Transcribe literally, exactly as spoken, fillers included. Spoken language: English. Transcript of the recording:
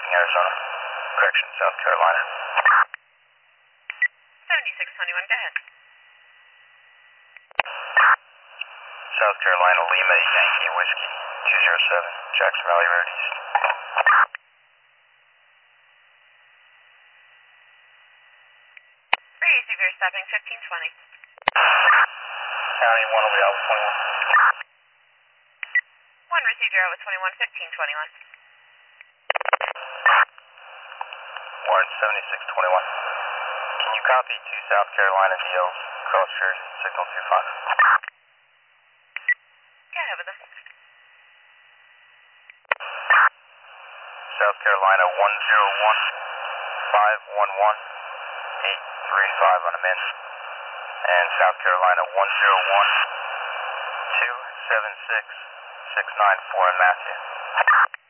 Stockton, Arizona. Correction, South Carolina. seventy-six twenty-one, go ahead. South Carolina, Lima, Yankee Whiskey, two zero seven, Jackson Valley Road East. three eight zero, stopping fifteen twenty. County one will be Alpha twenty-one. one received your Alpha twenty-one, fifteen twenty-one. Warren seventy-six twenty-one. Can you copy two South Carolina D Ls, cross Jersey, signal two five? Go ahead with them. South Carolina one zero one, five one one, eight three five on a min. And South Carolina one zero one, two seven six, six nine four in Matthew.